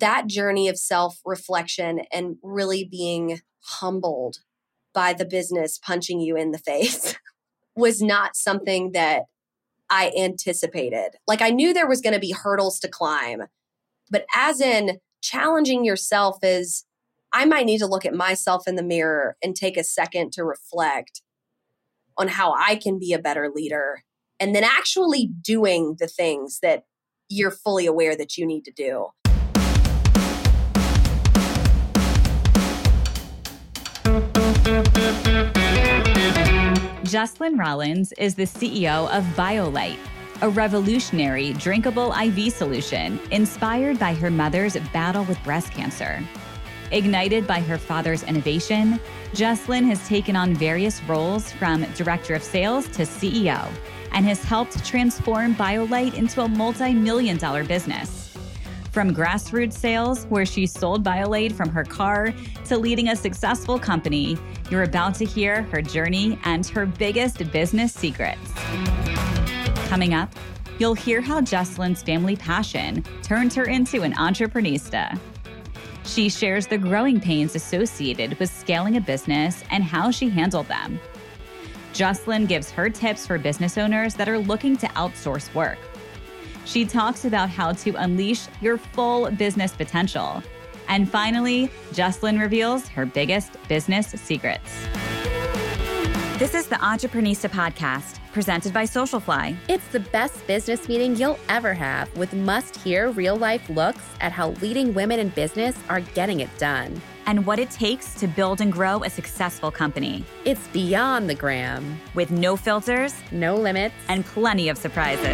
that journey of self-reflection and really being humbled by the business punching you in the face was not something that I anticipated. Like, I knew there was going to be hurdles to climb, but as in challenging yourself is, I might need to look at myself in the mirror and take a second to reflect on how I can be a better leader, and then actually doing the things that you're fully aware that you need to do. Jocelyn Rollins is the CEO of BioLite, a revolutionary drinkable IV solution inspired by her mother's battle with breast cancer. Ignited by her father's innovation, Jocelyn has taken on various roles from director of sales to CEO and has helped transform BioLite into a multi-million-dollar business. From grassroots sales, where she sold BioLite from her car, to leading a successful company, you're about to hear her journey and her biggest business secrets. Coming up, you'll hear how Jocelyn's family passion turned her into an entrepreneurista. She shares the growing pains associated with scaling a business and how she handled them. Jocelyn gives her tips for business owners that are looking to outsource work. She talks about how to unleash your full business potential. And finally, Jocelyn reveals her biggest business secrets. This is the Entrepreneurista Podcast, presented by Socialfly. It's the best business meeting you'll ever have, with must-hear real-life looks at how leading women in business are getting it done. And what it takes to build and grow a successful company. It's beyond the gram. With no filters, no limits, and plenty of surprises.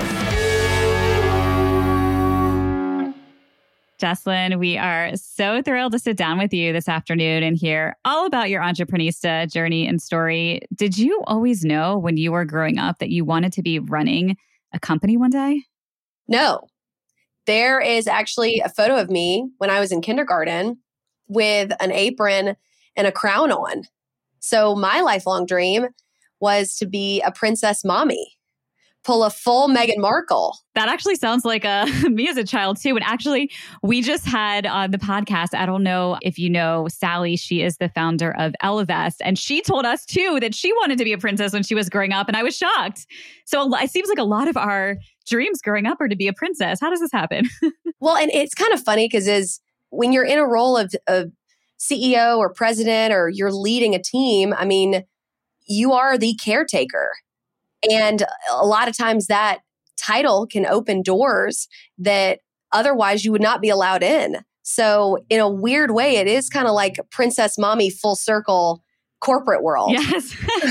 Jocelyn, we are so thrilled to sit down with you this afternoon and hear all about your entrepreneurista journey and story. Did you always know when you were growing up that you wanted to be running a company one day? No. There is actually a photo of me when I was in kindergarten with an apron and a crown on. So my lifelong dream was to be a princess mommy. Pull a full Meghan Markle. That actually sounds like me as a child too. And actually, we just had on the podcast, I don't know if you know Sally, she is the founder of Ellevest. And she told us too that she wanted to be a princess when she was growing up. And I was shocked. So it seems like a lot of our dreams growing up are to be a princess. How does this happen? Well, and it's kind of funny because when you're in a role of CEO or president, or you're leading a team, I mean, you are the caretaker. And a lot of times that title can open doors that otherwise you would not be allowed in. So in a weird way, it is kind of like princess mommy full circle corporate world. Yes.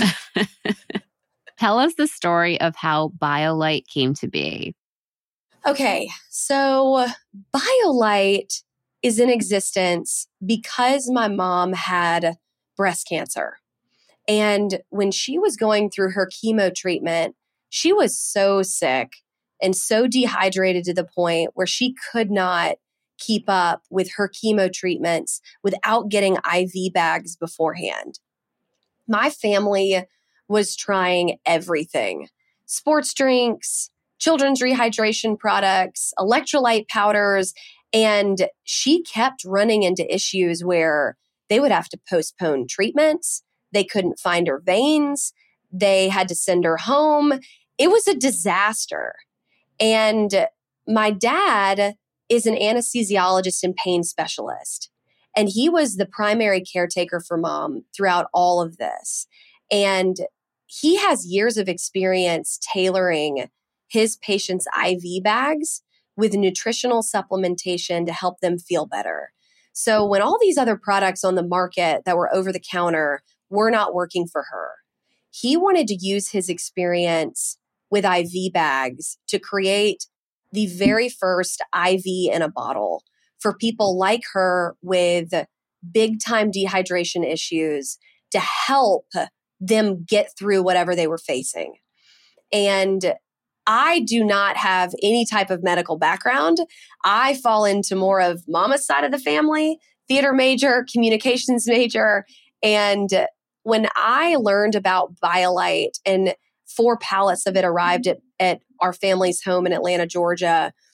Tell us the story of how BioLite came to be. Okay, so BioLite is in existence because my mom had breast cancer. And when she was going through her chemo treatment, she was so sick and so dehydrated to the point where she could not keep up with her chemo treatments without getting IV bags beforehand. My family was trying everything: sports drinks, children's rehydration products, electrolyte powders, and she kept running into issues where they would have to postpone treatments. They couldn't find her veins. They had to send her home. It was a disaster. And my dad is an anesthesiologist and pain specialist. And he was the primary caretaker for mom throughout all of this. And he has years of experience tailoring his patients' IV bags with nutritional supplementation to help them feel better. So when all these other products on the market that were over the counter were not working for her, he wanted to use his experience with IV bags to create the very first IV in a bottle for people like her with big time dehydration issues, to help them get through whatever they were facing. And I do not have any type of medical background. I fall into more of mama's side of the family, theater major, communications major. And when I learned about BioLite and 4 pallets of it arrived at our family's home in Atlanta, Georgia,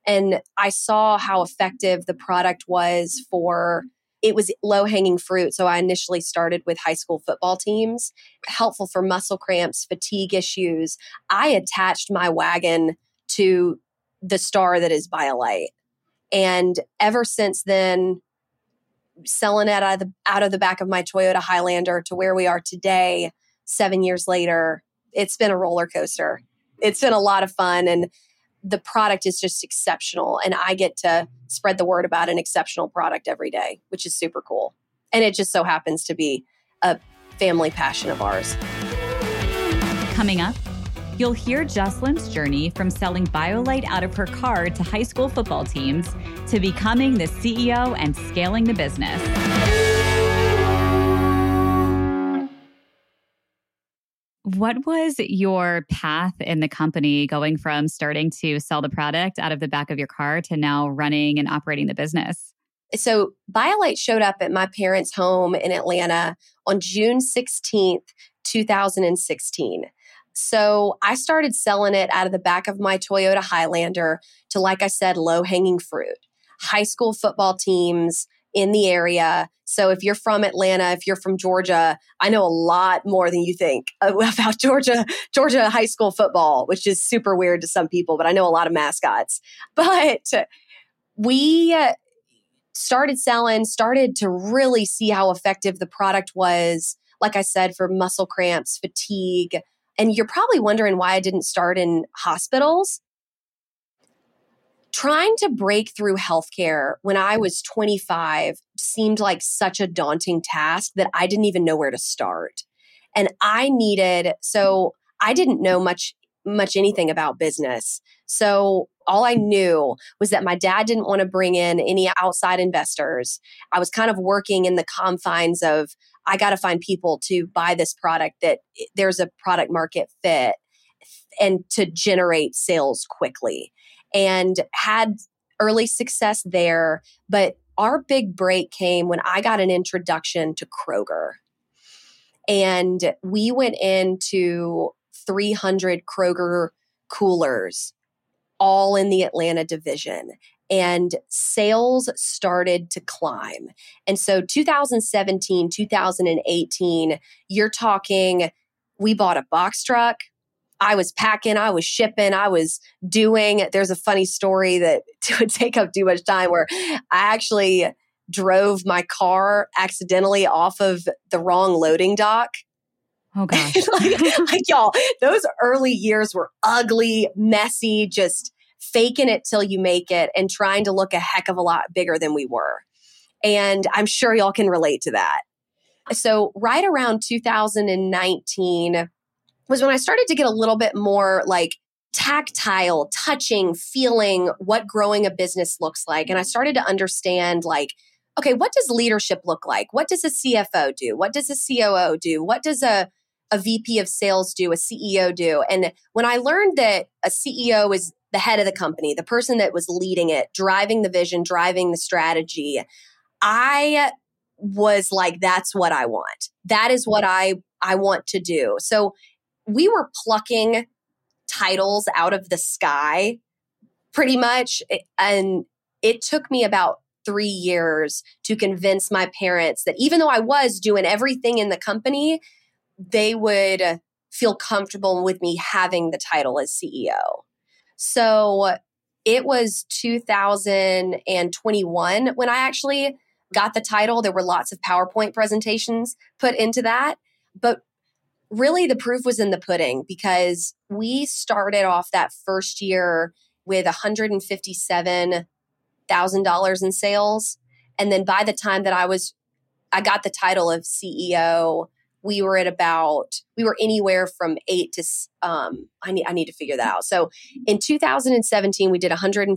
And I saw how effective the product was it was low hanging fruit. So I initially started with high school football teams, helpful for muscle cramps, fatigue issues. I attached my wagon to the star that is BioLite. And ever since then, selling it out of the back of my Toyota Highlander to where we are today, 7 years later, it's been a roller coaster. It's been a lot of fun, and the product is just exceptional. And I get to spread the word about an exceptional product every day, which is super cool. And it just so happens to be a family passion of ours. Coming up, you'll hear Jocelyn's journey from selling BioLite out of her car to high school football teams to becoming the CEO and scaling the business. What was your path in the company going from starting to sell the product out of the back of your car to now running and operating the business? So BioLite showed up at my parents' home in Atlanta on June 16th, 2016. So I started selling it out of the back of my Toyota Highlander to, like I said, low-hanging fruit. High school football teams in the area. So if you're from Atlanta, if you're from Georgia, I know a lot more than you think about Georgia high school football, which is super weird to some people, but I know a lot of mascots. But we started to really see how effective the product was, like I said, for muscle cramps, fatigue. And you're probably wondering why I didn't start in hospitals. Trying to break through healthcare when I was 25 seemed like such a daunting task that I didn't even know where to start. And I didn't know much anything about business. So all I knew was that my dad didn't want to bring in any outside investors. I was kind of working in the confines of, I got to find people to buy this product, that there's a product market fit, and to generate sales quickly. And had early success there. But our big break came when I got an introduction to Kroger. And we went into 300 Kroger coolers, all in the Atlanta division. And sales started to climb. And so 2017, 2018, you're talking, we bought a box truck. I was packing, I was shipping, I was doing. There's a funny story that would take up too much time where I actually drove my car accidentally off of the wrong loading dock. Oh, gosh. like y'all, those early years were ugly, messy, just faking it till you make it and trying to look a heck of a lot bigger than we were. And I'm sure y'all can relate to that. So right around 2019 was when I started to get a little bit more like tactile, touching, feeling what growing a business looks like. And I started to understand, like, okay, what does leadership look like? What does a CFO do? What does a COO do? What does a VP of sales do? A CEO do? And when I learned that a CEO is the head of the company, the person that was leading it, driving the vision, driving the strategy, I was like, that's what I want. That is what I want to do. So we were plucking titles out of the sky pretty much. And it took me about 3 years to convince my parents that even though I was doing everything in the company, they would feel comfortable with me having the title as CEO. So it was 2021 when I actually got the title. There were lots of PowerPoint presentations put into that. But really, the proof was in the pudding, because we started off that first year with $157,000 in sales. And then by the time that I got the title of CEO, we were anywhere from 8 to, I need to figure that out. So in 2017, we did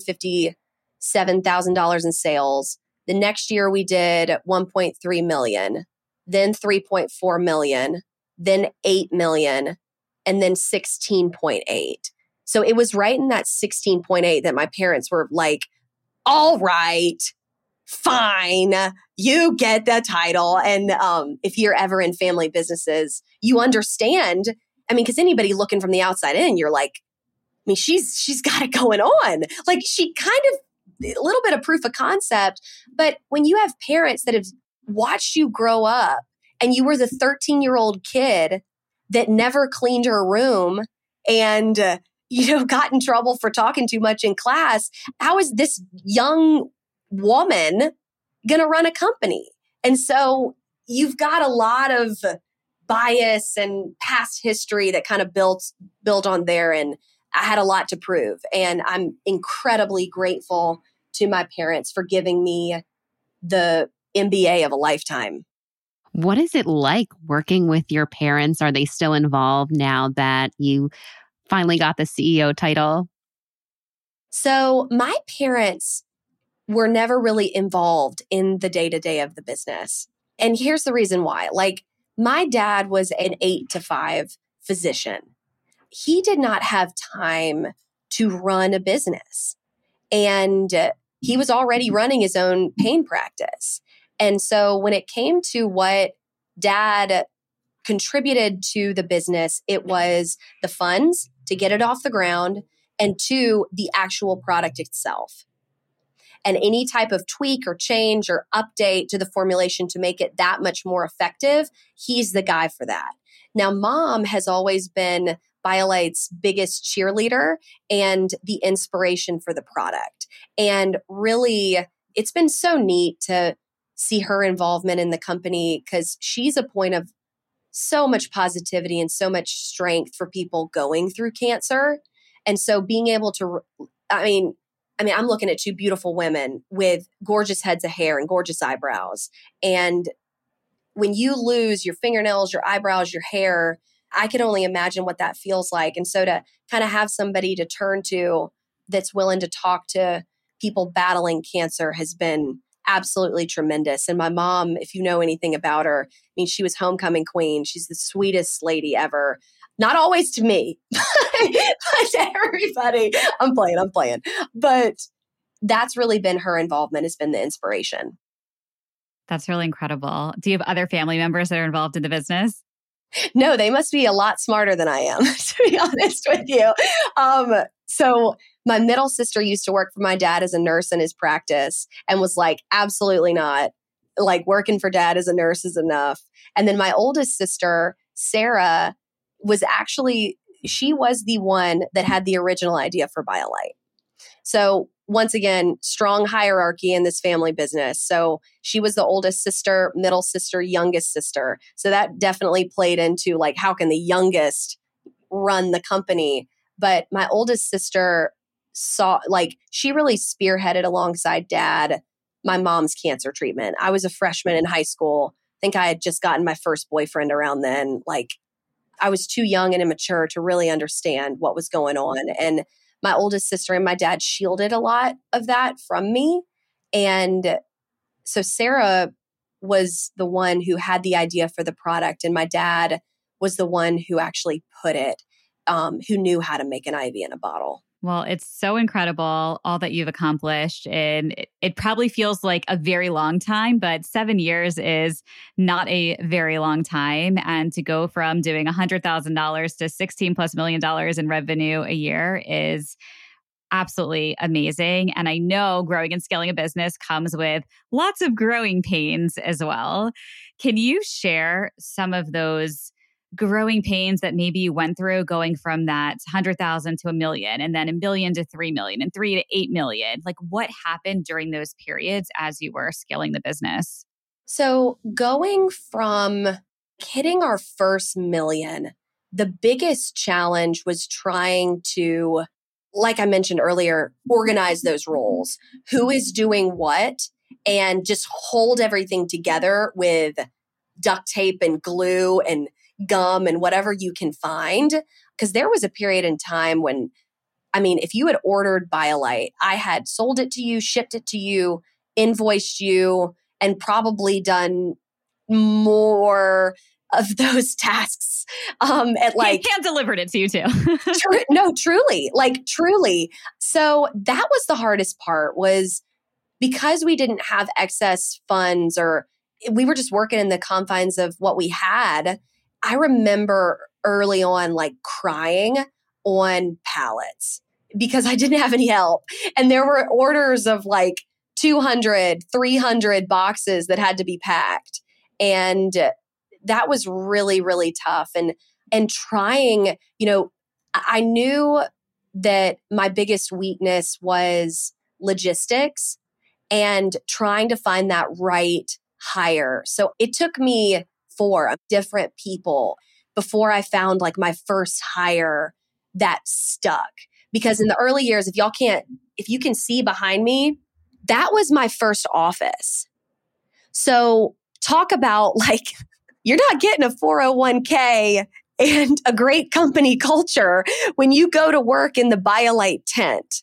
$157,000 in sales. The next year we did 1.3 million, then 3.4 million. Then 8 million, and then 16.8. So it was right in that 16.8 that my parents were like, all right, fine, you get the title. And if you're ever in family businesses, you understand. I mean, because anybody looking from the outside in, you're like, mean, she's got it going on. Like she kind of a little bit of proof of concept. But when you have parents that have watched you grow up and you were the 13-year-old kid that never cleaned her room and, got in trouble for talking too much in class, how is this young woman going to run a company? And so you've got a lot of bias and past history that kind of built on there. And I had a lot to prove. And I'm incredibly grateful to my parents for giving me the MBA of a lifetime. What is it like working with your parents? Are they still involved now that you finally got the CEO title? So my parents were never really involved in the day-to-day of the business. And here's the reason why. Like my dad was an 8-to-5 physician. He did not have time to run a business. And he was already running his own pain practice. And so when it came to what dad contributed to the business, it was the funds to get it off the ground and 2, the actual product itself. And any type of tweak or change or update to the formulation to make it that much more effective, he's the guy for that. Now, mom has always been BioLite's biggest cheerleader and the inspiration for the product. And really, it's been so neat to see her involvement in the company because she's a point of so much positivity and so much strength for people going through cancer. And so being able to, I'm looking at 2 beautiful women with gorgeous heads of hair and gorgeous eyebrows. And when you lose your fingernails, your eyebrows, your hair, I can only imagine what that feels like. And so to kind of have somebody to turn to that's willing to talk to people battling cancer has been absolutely tremendous. And my mom, if you know anything about her, she was homecoming queen. She's the sweetest lady ever. Not always to me, but to everybody. I'm playing. But that's really been her involvement, has been the inspiration. That's really incredible. Do you have other family members that are involved in the business? No, they must be a lot smarter than I am, to be honest with you. So my middle sister used to work for my dad as a nurse in his practice and was like, absolutely not. Like working for dad as a nurse is enough. And then my oldest sister, Sarah, she was the one that had the original idea for BioLite. So once again, strong hierarchy in this family business. So she was the oldest sister, middle sister, youngest sister. So that definitely played into like, how can the youngest run the company? But my oldest sister she really spearheaded alongside dad, my mom's cancer treatment. I was a freshman in high school. I think I had just gotten my first boyfriend around then. Like I was too young and immature to really understand what was going on. And my oldest sister and my dad shielded a lot of that from me. And so Sarah was the one who had the idea for the product. And my dad was the one who actually put it, who knew how to make an IV in a bottle. Well, it's so incredible, all that you've accomplished. And it probably feels like a very long time, but 7 years is not a very long time. And to go from doing $100,000 to $16+ million in revenue a year is absolutely amazing. And I know growing and scaling a business comes with lots of growing pains as well. Can you share some of those growing pains that maybe you went through going from that 100,000 to $1 million and then $1 million to $3 million and $3 to $8 million? Like what happened during those periods as you were scaling the business? So going from hitting our first million, the biggest challenge was trying to, like I mentioned earlier, organize those roles. Who is doing what? And just hold everything together with duct tape and glue and gum and whatever you can find. Because there was a period in time when, if you had ordered BioLite, I had sold it to you, shipped it to you, invoiced you, and probably done more of those tasks Hand delivered it to you too. No, truly. So that was the hardest part, was because we didn't have excess funds or we were just working in the confines of what we had. I remember early on crying on pallets because I didn't have any help. And there were orders of like 200, 300 boxes that had to be packed. And that was really, really tough. And trying, I knew that my biggest weakness was logistics and trying to find that right hire. So it took me 4 different people before I found like my first hire that stuck. Because in the early years, if you can see behind me, that was my first office. So talk about like, you're not getting a 401k and a great company culture when you go to work in the BioLite tent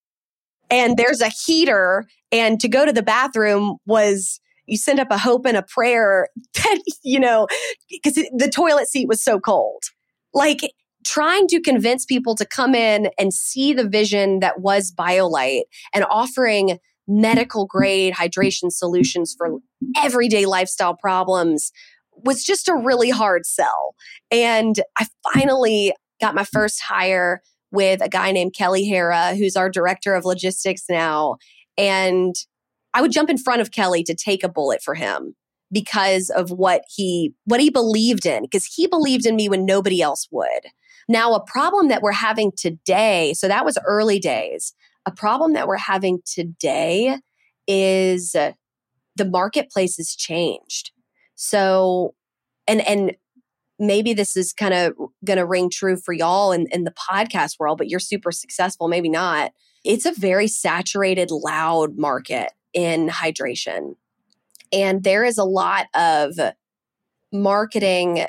and there's a heater, and to go to the bathroom was you send up a hope and a prayer that, because the toilet seat was so cold. Like trying to convince people to come in and see the vision that was BioLite and offering medical grade hydration solutions for everyday lifestyle problems was just a really hard sell. And I finally got my first hire with a guy named Kelly Hara, who's our director of logistics now. And I would jump in front of Kelly to take a bullet for him because of what he believed in, because he believed in me when nobody else would. Now, a problem that we're having today, so that was early days. A problem that we're having today is the marketplace has changed. So, and maybe this is kind of going to ring true for y'all in the podcast world, but you're super successful, maybe not. It's a very saturated, loud market in hydration. And there is a lot of marketing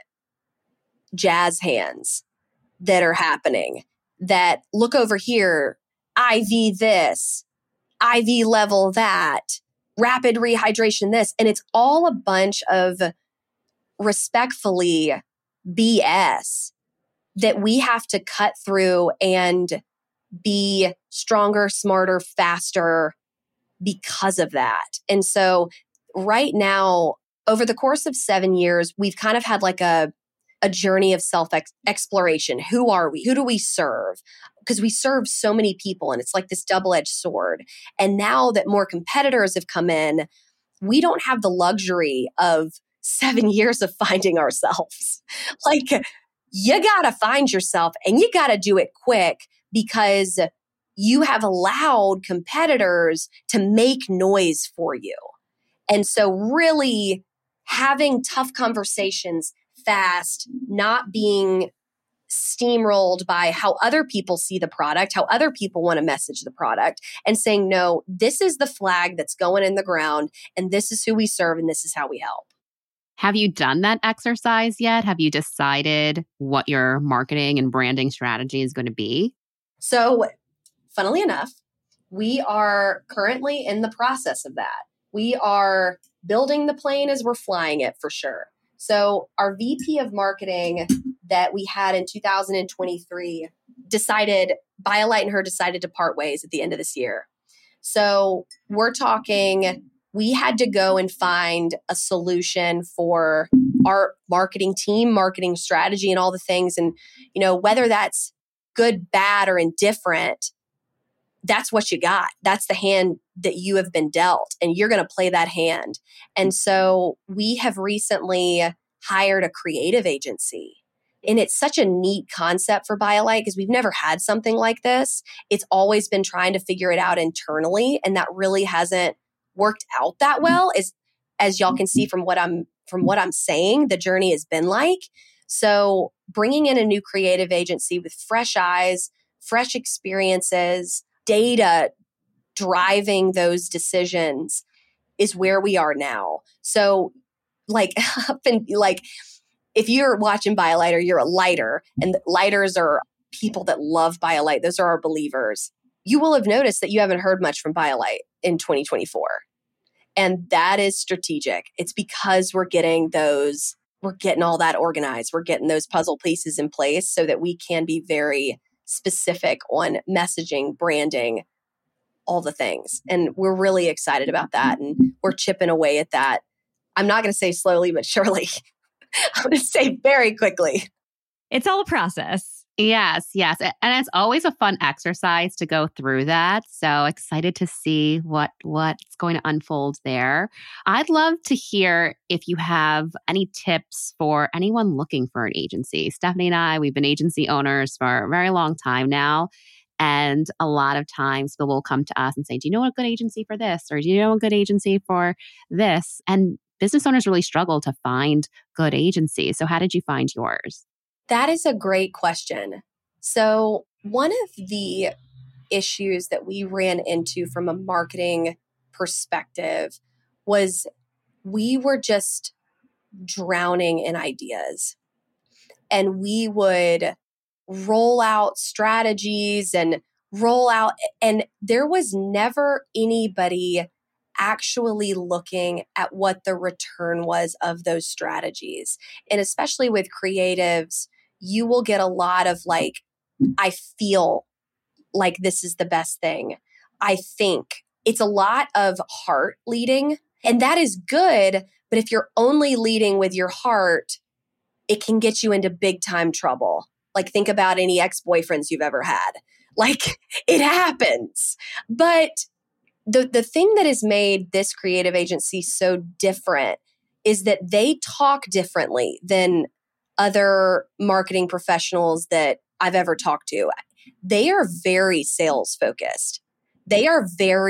jazz hands that are happening that look over here, IV this, IV level that, rapid rehydration this. And it's all a bunch of respectfully BS that we have to cut through and be stronger, smarter, faster because of that. And so right now, over the course of 7 years, we've kind of had like a journey of self-exploration. Who are we? Who do we serve? Because we serve so many people and it's like this double-edged sword. And now that more competitors have come in, we don't have the luxury of 7 years of finding ourselves. Like, you got to find yourself and you got to do it quick because you have allowed competitors to make noise for you. And so really having tough conversations fast, not being steamrolled by how other people see the product, how other people want to message the product, and saying, no, this is the flag that's going in the ground, and this is who we serve, and this is how we help. Have you done that exercise yet? Have you decided what your marketing and branding strategy is going to be? So, funnily enough, we are currently in the process of that. We are building the plane as we're flying it for sure. So our VP of marketing that we had in 2023 BioLite and her decided to part ways at the end of this year. So we're talking, we had to go and find a solution for our marketing team, marketing strategy, and all the things. And, whether that's good, bad, or indifferent, that's what you got. That's the hand that you have been dealt, and you're going to play that hand. And so we have recently hired a creative agency. And it's such a neat concept for BioLite because we've never had something like this. It's always been trying to figure it out internally, and that really hasn't worked out that well. As y'all can see from what I'm saying, the journey has been like. So bringing in a new creative agency with fresh eyes, fresh experiences, data driving those decisions is where we are now. So if you're watching BioLite or you're a lighter, and lighters are people that love BioLite, those are our believers, you will have noticed that you haven't heard much from BioLite in 2024. And that is strategic. It's because we're getting all that organized. We're getting those puzzle pieces in place so that we can be very specific on messaging, branding, all the things. And we're really excited about that. And we're chipping away at that. I'm not going to say slowly, but surely. I'm going to say very quickly. It's all a process. Yes, yes. And it's always a fun exercise to go through that. So excited to see what's going to unfold there. I'd love to hear if you have any tips for anyone looking for an agency. Stephanie and I, we've been agency owners for a very long time now. And a lot of times people will come to us and say, do you know a good agency for this? Or do you know a good agency for this? And business owners really struggle to find good agencies. So how did you find yours? That is a great question. So, one of the issues that we ran into from a marketing perspective was we were just drowning in ideas. And we would roll out strategies and there was never anybody actually looking at what the return was of those strategies. And especially with creatives, you will get a lot of like, I feel like this is the best thing. I think it's a lot of heart leading, and that is good. But if you're only leading with your heart, it can get you into big time trouble. Like, think about any ex-boyfriends you've ever had. Like, it happens. But the thing that has made this creative agency so different is that they talk differently than other marketing professionals that I've ever talked to. They are very sales focused. They are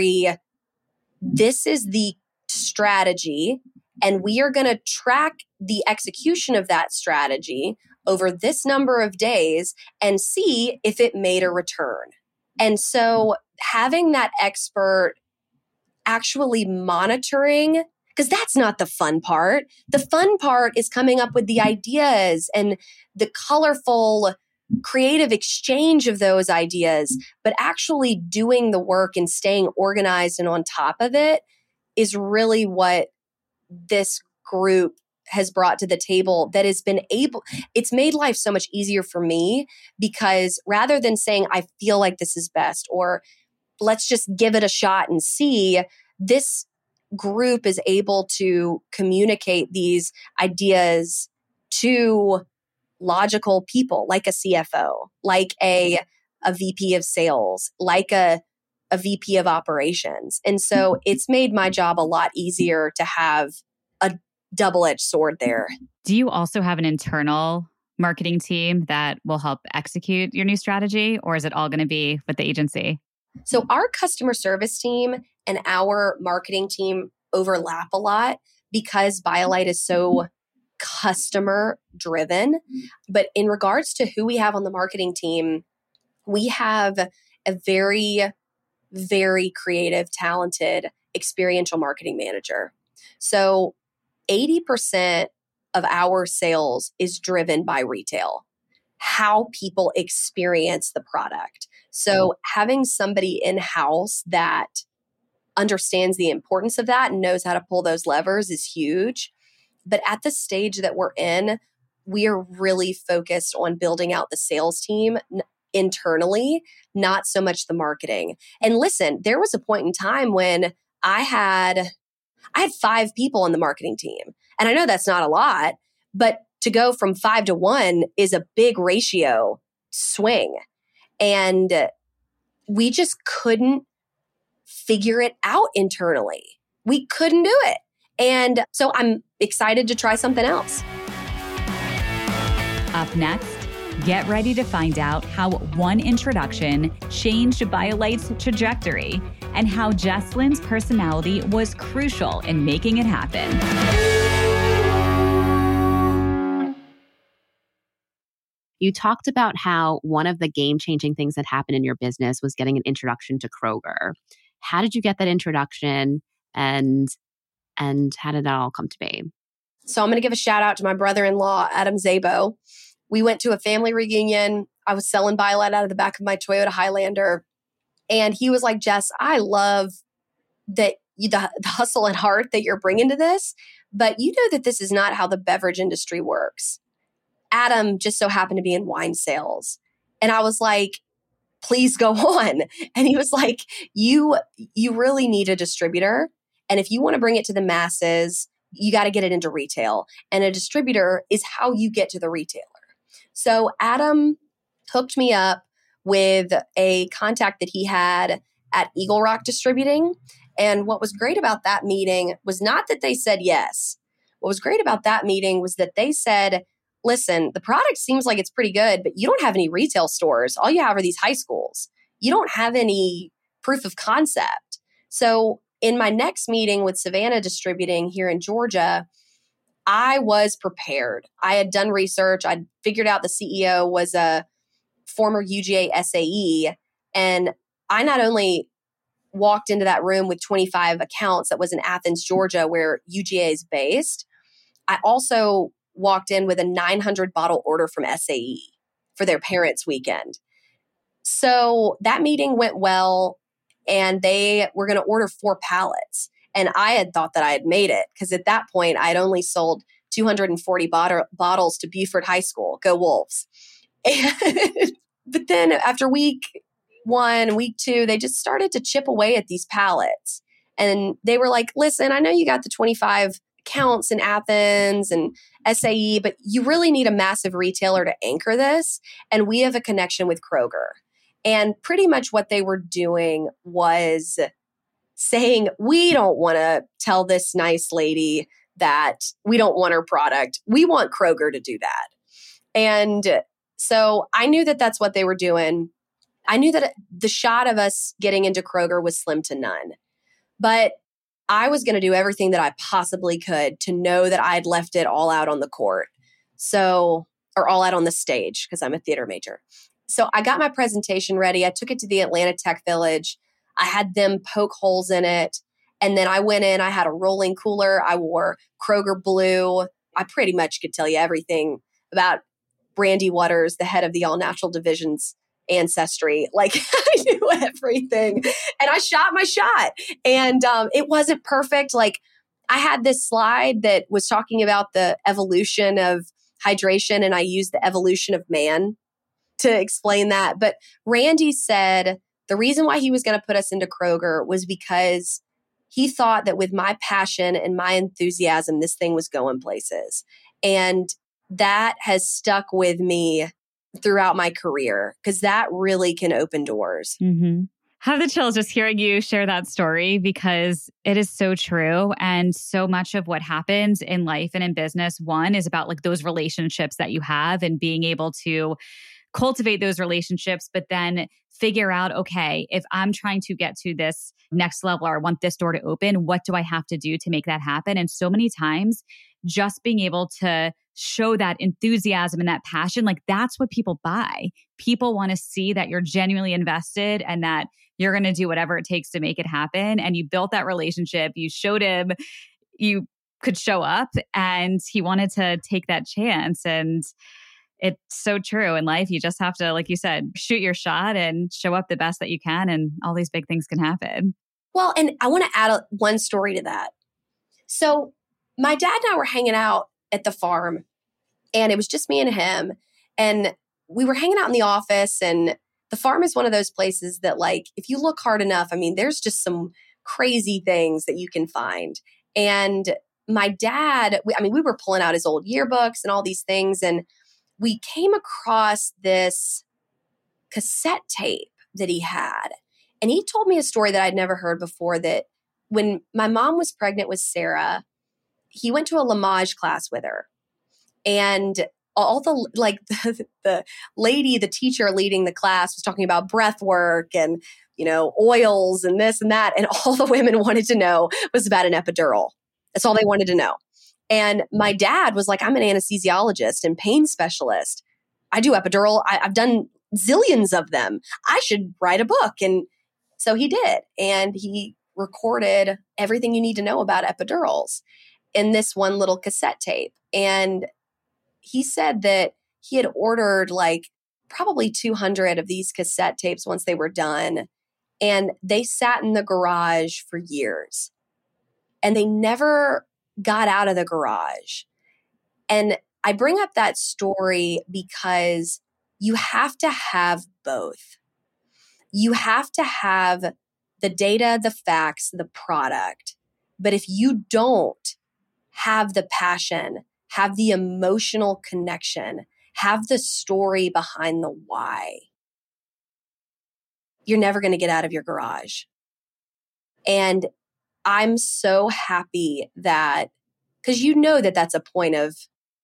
this is the strategy, and we are going to track the execution of that strategy over this number of days and see if it made a return. And so having that expert actually monitoring, because that's not the fun part. The fun part is coming up with the ideas and the colorful creative exchange of those ideas, but actually doing the work and staying organized and on top of it is really what this group has brought to the table that has been it's made life so much easier for me, because rather than saying, I feel like this is best, or let's just give it a shot and see, this group is able to communicate these ideas to logical people like a CFO, like a VP of sales, like a VP of operations. And so it's made my job a lot easier to have a double-edged sword there. Do you also have an internal marketing team that will help execute your new strategy, or is it all going to be with the agency? So our customer service team and our marketing team overlap a lot because BioLite is so customer driven. But in regards to who we have on the marketing team, we have a very, very creative, talented, experiential marketing manager. So 80% of our sales is driven by retail, how people experience the product. So having somebody in-house that understands the importance of that and knows how to pull those levers is huge. But at the stage that we're in, we are really focused on building out the sales team internally, not so much the marketing. And listen, there was a point in time when I had 5 people on the marketing team. And I know that's not a lot, but to go from 5 to 1 is a big ratio swing. And we just couldn't figure it out internally. We couldn't do it. And so I'm excited to try something else. Up next, get ready to find out how one introduction changed BioLite's trajectory and how Jesslyn's personality was crucial in making it happen. You talked about how one of the game-changing things that happened in your business was getting an introduction to Kroger. How did you get that introduction, and how did that all come to be? So I'm going to give a shout out to my brother-in-law, Adam Zabo. We went to a family reunion. I was selling BioLite out of the back of my Toyota Highlander. And he was like, Jess, I love that the hustle and heart that you're bringing to this, but you know that this is not how the beverage industry works. Adam just so happened to be in wine sales. And I was like, please go on. And he was like, you really need a distributor. And if you want to bring it to the masses, you got to get it into retail. And a distributor is how you get to the retailer. So Adam hooked me up with a contact that he had at Eagle Rock Distributing. And what was great about that meeting was not that they said yes. What was great about that meeting was that they said, listen, the product seems like it's pretty good, but you don't have any retail stores. All you have are these high schools. You don't have any proof of concept. So in my next meeting with Savannah Distributing here in Georgia, I was prepared. I had done research. I'd figured out the CEO was a former UGA SAE. And I not only walked into that room with 25 accounts that was in Athens, Georgia, where UGA is based, I also walked in with a 900 bottle order from SAE for their parents' weekend. So that meeting went well, and they were going to order 4 pallets. And I had thought that I had made it because at that point, I had only sold 240 bottles to Buford High School. Go Wolves. But then after week 1, week 2, they just started to chip away at these pallets. And they were like, listen, I know you got the 25 accounts in Athens and SAE, but you really need a massive retailer to anchor this. And we have a connection with Kroger. And pretty much what they were doing was saying, we don't want to tell this nice lady that we don't want her product. We want Kroger to do that. And so I knew that that's what they were doing. I knew that the shot of us getting into Kroger was slim to none. But I was going to do everything that I possibly could to know that I'd left it all out on the court. So, or all out on the stage, because I'm a theater major. So I got my presentation ready. I took it to the Atlanta Tech Village. I had them poke holes in it. And then I went in, I had a rolling cooler. I wore Kroger blue. I pretty much could tell you everything about Brandy Waters, the head of the All Natural Division's ancestry. Like I knew everything. And I shot my shot. And it wasn't perfect. Like I had this slide that was talking about the evolution of hydration, and I used the evolution of man to explain that. But Randy said the reason why he was going to put us into Kroger was because he thought that with my passion and my enthusiasm, this thing was going places. And that has stuck with me throughout my career because that really can open doors. Mm-hmm. Have the chills just hearing you share that story because it is so true. And so much of what happens in life and in business, one, is about like those relationships that you have and being able to cultivate those relationships, but then figure out, okay, if I'm trying to get to this next level or I want this door to open, what do I have to do to make that happen? And so many times, just being able to show that enthusiasm and that passion, like that's what people buy. People want to see that you're genuinely invested and that you're going to do whatever it takes to make it happen. And you built that relationship. You showed him you could show up and he wanted to take that chance. And it's so true in life. You just have to, like you said, shoot your shot and show up the best that you can. And all these big things can happen. Well, and I want to add one story to that. So my dad and I were hanging out at the farm, and it was just me and him. And we were hanging out in the office, and the farm is one of those places that, like, if you look hard enough, I mean, there's just some crazy things that you can find. And my dad, we were pulling out his old yearbooks and all these things. And we came across this cassette tape that he had. And he told me a story that I'd never heard before, that when my mom was pregnant with Sarah, he went to a Lamaze class with her. And all the lady, the teacher leading the class was talking about breath work and, oils and this and that. And all the women wanted to know was about an epidural. That's all they wanted to know. And my dad was like, I'm an anesthesiologist and pain specialist. I do epidural. I've done zillions of them. I should write a book. And so he did. And he recorded everything you need to know about epidurals in this one little cassette tape. And he said that he had ordered like probably 200 of these cassette tapes once they were done. And they sat in the garage for years. And they never got out of the garage. And I bring up that story because you have to have both. You have to have the data, the facts, the product. But if you don't have the passion, have the emotional connection, have the story behind the why, you're never going to get out of your garage. And I'm so happy that, because you know that that's a point of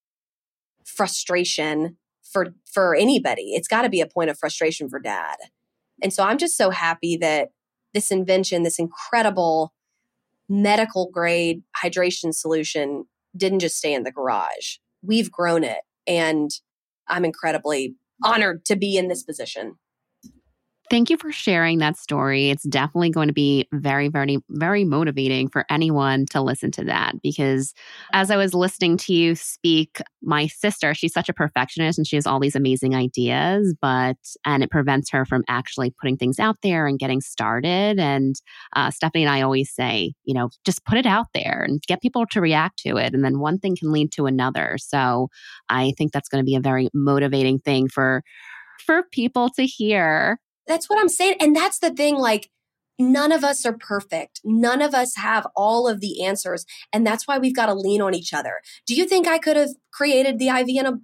frustration for anybody. It's got to be a point of frustration for Dad. And so I'm just so happy that this invention, this incredible medical grade hydration solution didn't just stay in the garage. We've grown it, and I'm incredibly honored to be in this position. Thank you for sharing that story. It's definitely going to be very, very, very motivating for anyone to listen to that, because as I was listening to you speak, my sister, she's such a perfectionist and she has all these amazing ideas, and it prevents her from actually putting things out there and getting started. And Stephanie and I always say, just put it out there and get people to react to it. And then one thing can lead to another. So I think that's going to be a very motivating thing for people to hear. That's what I'm saying. And that's the thing, like, none of us are perfect. None of us have all of the answers. And that's why we've got to lean on each other. Do you think I could have created the IV in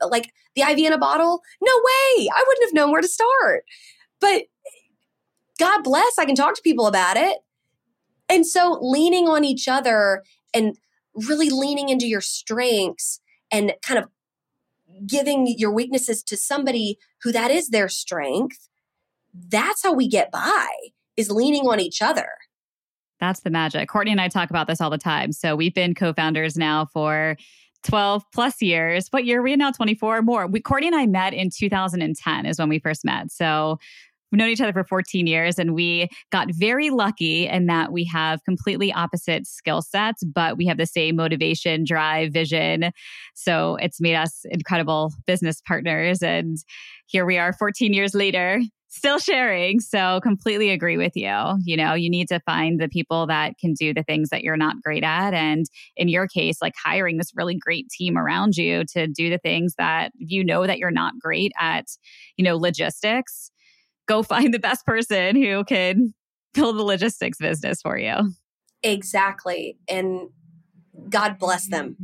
a bottle? No way. I wouldn't have known where to start. But God bless, I can talk to people about it. And so leaning on each other and really leaning into your strengths and kind of giving your weaknesses to somebody who that is their strength, that's how we get by, is leaning on each other. That's the magic. Courtney and I talk about this all the time. So we've been co-founders now for 12 plus years. What year are we in now? 24 more. Courtney and I met in 2010 is when we first met. So we've known each other for 14 years, and we got very lucky in that we have completely opposite skill sets, but we have the same motivation, drive, vision. So it's made us incredible business partners. And here we are 14 years later, still sharing. So completely agree with you. You need to find the people that can do the things that you're not great at. And in your case, like hiring this really great team around you to do the things that that you're not great at, logistics. Go find the best person who can build the logistics business for you. Exactly. And God bless them.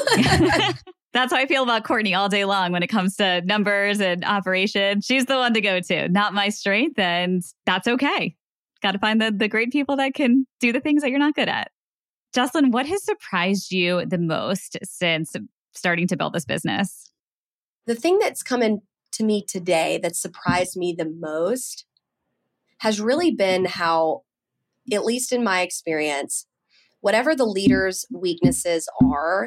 That's how I feel about Courtney all day long when it comes to numbers and operation. She's the one to go to, not my strength. And that's okay. Got to find the great people that can do the things that you're not good at. Jocelyn, what has surprised you the most since starting to build this business? The thing that's coming to me today that surprised me the most has really been how, at least in my experience, whatever the leader's weaknesses are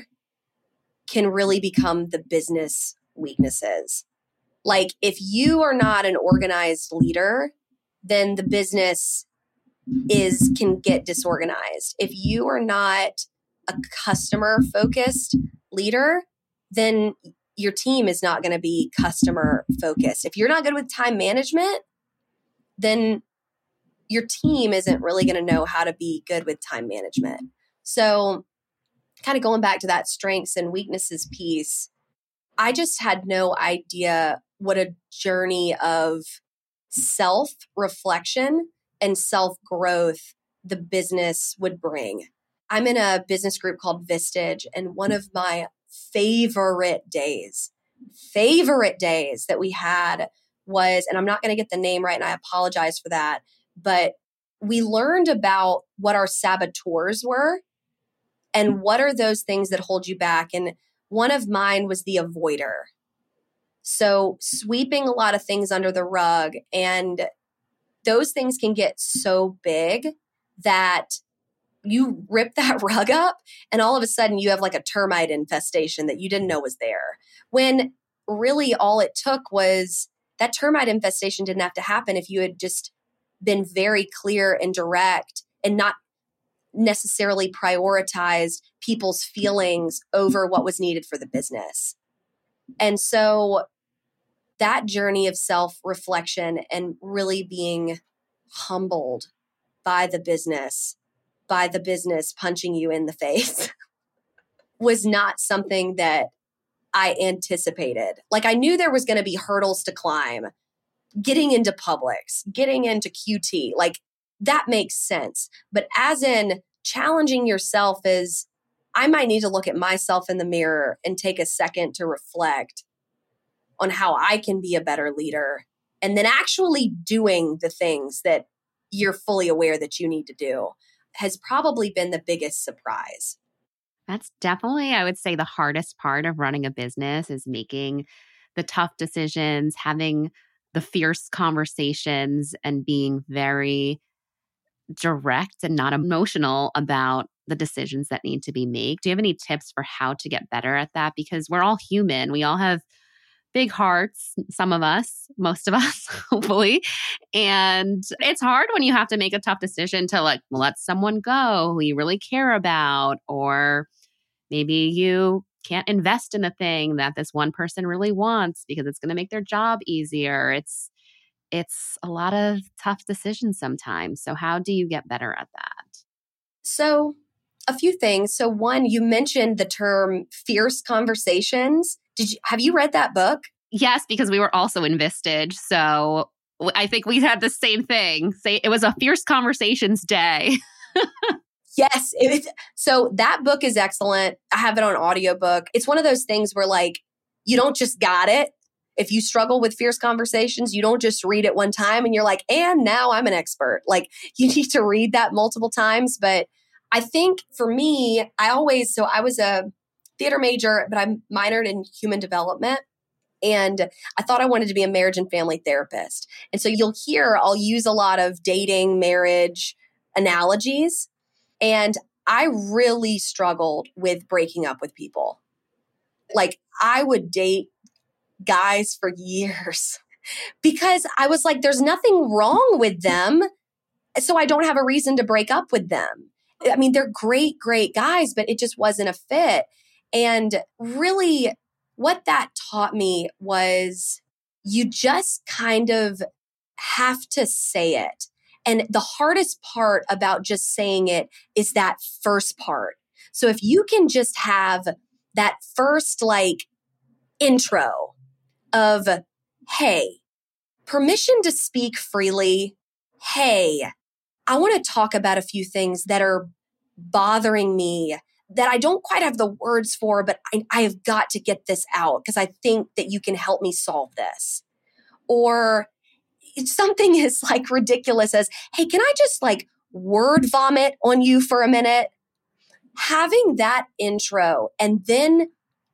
can really become the business weaknesses. Like, if you are not an organized leader, then the business can get disorganized. If you are not a customer focused leader, then your team is not going to be customer focused. If you're not good with time management, then your team isn't really going to know how to be good with time management. So kind of going back to that strengths and weaknesses piece, I just had no idea what a journey of self-reflection and self-growth the business would bring. I'm in a business group called Vistage, and one of my favorite days that we had was, and I'm not going to get the name right, and I apologize for that, but we learned about what our saboteurs were and what are those things that hold you back. And one of mine was the avoider. So sweeping a lot of things under the rug, and those things can get so big that you rip that rug up and all of a sudden you have like a termite infestation that you didn't know was there. When really all it took was that termite infestation didn't have to happen if you had just been very clear and direct and not necessarily prioritized people's feelings over what was needed for the business. And so that journey of self-reflection and really being humbled by the business punching you in the face was not something that I anticipated. Like, I knew there was going to be hurdles to climb, getting into Publix, getting into QT, like that makes sense. But as in challenging yourself is, I might need to look at myself in the mirror and take a second to reflect. on how I can be a better leader, and then actually doing the things that you're fully aware that you need to do has probably been the biggest surprise. That's definitely, I would say, the hardest part of running a business is making the tough decisions, having the fierce conversations, and being very direct and not emotional about the decisions that need to be made. Do you have any tips for how to get better at that? Because we're all human. We all have big hearts, some of us, most of us, hopefully. And it's hard when you have to make a tough decision to like let someone go who you really care about, or maybe you can't invest in a thing that this one person really wants because it's going to make their job easier. It's a lot of tough decisions sometimes. So how do you get better at that? So a few things. So one, you mentioned the term fierce conversations. Have you read that book? Yes, because we were also in Vistage. So I think we had the same thing. It was a fierce conversations day. Yes. So that book is excellent. I have it on audiobook. It's one of those things where like, you don't just got it. If you struggle with fierce conversations, you don't just read it one time and you're like, and now I'm an expert. Like you need to read that multiple times. But I think for me, I was a theater major, but I minored in human development. And I thought I wanted to be a marriage and family therapist. And so you'll hear, I'll use a lot of dating, marriage analogies. And I really struggled with breaking up with people. Like I would date guys for years because I was like, there's nothing wrong with them. So I don't have a reason to break up with them. I mean, they're great, great guys, but it just wasn't a fit. And really what that taught me was you just kind of have to say it. And the hardest part about just saying it is that first part. So if you can just have that first like intro of, hey, permission to speak freely. Hey, I want to talk about a few things that are bothering me that I don't quite have the words for, but I have got to get this out because I think that you can help me solve this. Or something as like ridiculous as, hey, can I just like word vomit on you for a minute? Having that intro and then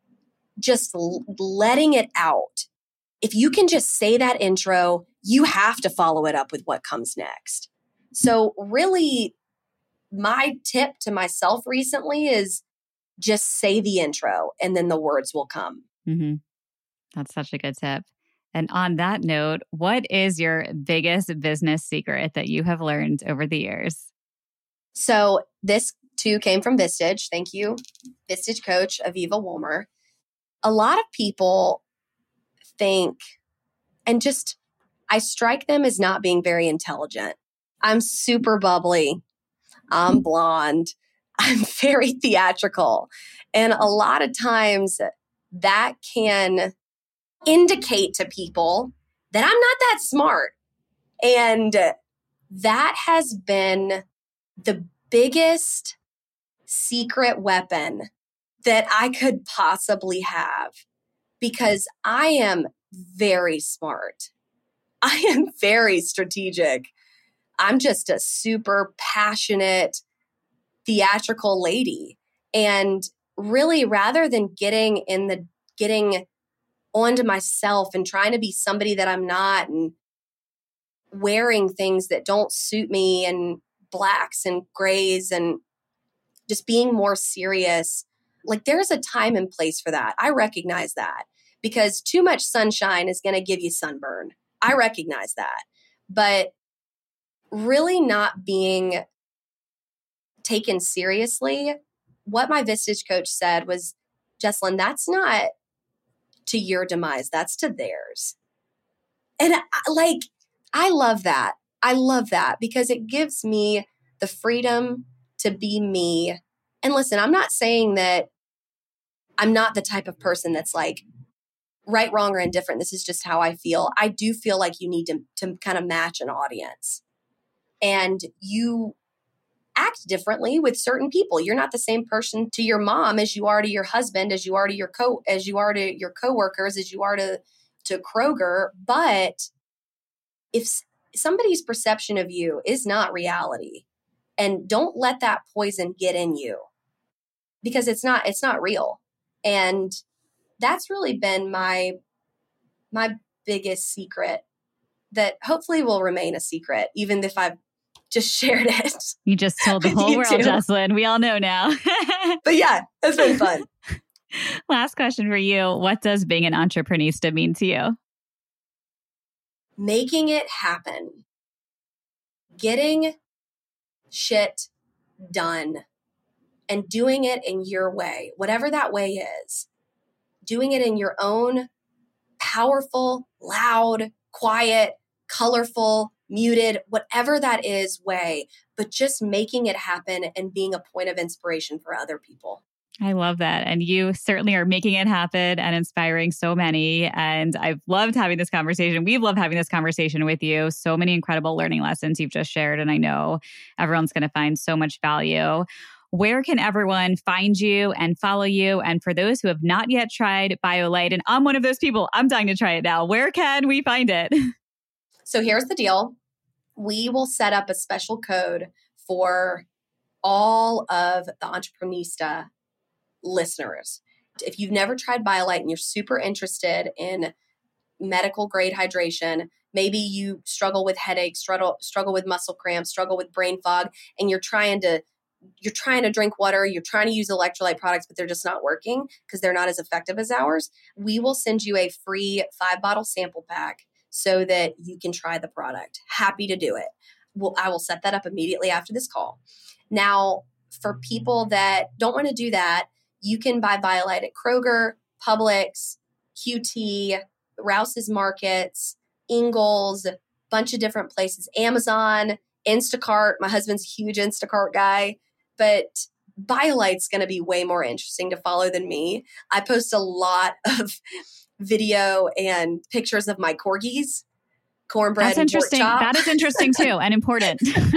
just letting it out. If you can just say that intro, you have to follow it up with what comes next. So really, my tip to myself recently is just say the intro and then the words will come. Mm-hmm. That's such a good tip. And on that note, what is your biggest business secret that you have learned over the years? So this too came from Vistage. Thank you, Vistage coach Aviva Wolmer. A lot of people think, and just, I strike them as not being very intelligent. I'm super bubbly. I'm blonde. I'm very theatrical. And a lot of times that can indicate to people that I'm not that smart. And that has been the biggest secret weapon that I could possibly have because I am very smart. I am very strategic. I'm just a super passionate theatrical lady. And really, rather than getting onto myself and trying to be somebody that I'm not and wearing things that don't suit me and blacks and grays and just being more serious, like there's a time and place for that. I recognize that because too much sunshine is going to give you sunburn. I recognize that. But really not being taken seriously, what my Vistage coach said was, Jessalyn, that's not to your demise, that's to theirs. And I love that. I love that because it gives me the freedom to be me. And listen, I'm not saying that I'm not the type of person that's like right, wrong, or indifferent. This is just how I feel. I do feel like you need to kind of match an audience. And you act differently with certain people. You're not the same person to your mom as you are to your husband, as you are to your coworkers, as you are to to Kroger. But if somebody's perception of you is not reality, and don't let that poison get in you, because it's not real. And that's really been my biggest secret that hopefully will remain a secret, even if I've just shared it. You just told the whole world, Jesslyn. We all know now. But yeah, it's been fun. Last question for you. What does being an entrepreneurista mean to you? Making it happen. Getting shit done and doing it in your way, whatever that way is. Doing it in your own powerful, loud, quiet, colorful, muted, whatever that is way, but just making it happen and being a point of inspiration for other people. I love that. And you certainly are making it happen and inspiring so many. And I've loved having this conversation. We've loved having this conversation with you. So many incredible learning lessons you've just shared. And I know everyone's going to find so much value. Where can everyone find you and follow you? And for those who have not yet tried BioLite, and I'm one of those people, I'm dying to try it now. Where can we find it? So here's the deal. We will set up a special code for all of the Entrepreneurista listeners. If you've never tried BioLite and you're super interested in medical grade hydration, maybe you struggle with headaches, struggle with muscle cramps, struggle with brain fog, and you're trying to drink water, you're trying to use electrolyte products, but they're just not working because they're not as effective as ours, we will send you a free 5-bottle sample pack so that you can try the product. Happy to do it. I will set that up immediately after this call. Now, for people that don't want to do that, you can buy BioLite at Kroger, Publix, QT, Rouse's Markets, Ingles, a bunch of different places, Amazon, Instacart. My husband's a huge Instacart guy, but BioLite's going to be way more interesting to follow than me. I post a lot of video and pictures of my corgis, cornbread. That's interesting. And pork chop. That is interesting too, and important.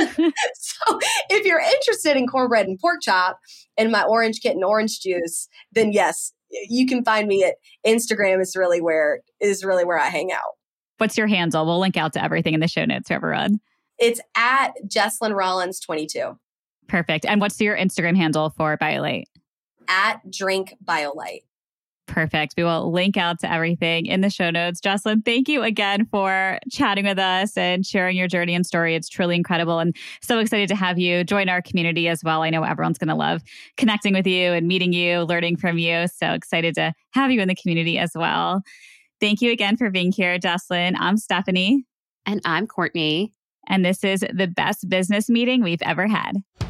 So if you're interested in cornbread and pork chop and my Orange Kitten orange juice, then yes, you can find me at Instagram. Is really where I hang out. What's your handle? We'll link out to everything in the show notes for everyone. It's at Jesslyn Rollins 22. Perfect. And what's your Instagram handle for BioLite? At Drink BioLite. Perfect. We will link out to everything in the show notes. Jesslyn, thank you again for chatting with us and sharing your journey and story. It's truly incredible and so excited to have you join our community as well. I know everyone's going to love connecting with you and meeting you, learning from you. So excited to have you in the community as well. Thank you again for being here, Jesslyn. I'm Stephanie. And I'm Courtney. And this is the best business meeting we've ever had.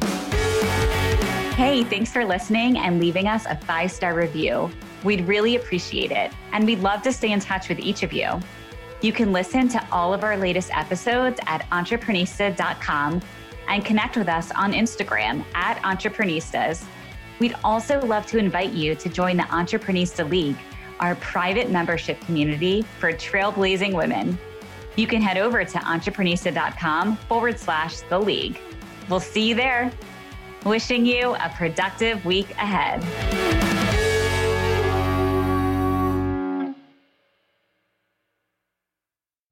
Hey, thanks for listening and leaving us a 5-star review. We'd really appreciate it. And we'd love to stay in touch with each of you. You can listen to all of our latest episodes at entrepreneurista.com and connect with us on Instagram at Entrepreneuristas. We'd also love to invite you to join the Entrepreneurista League, our private membership community for trailblazing women. You can head over to entrepreneurista.com/the league. We'll see you there. Wishing you a productive week ahead.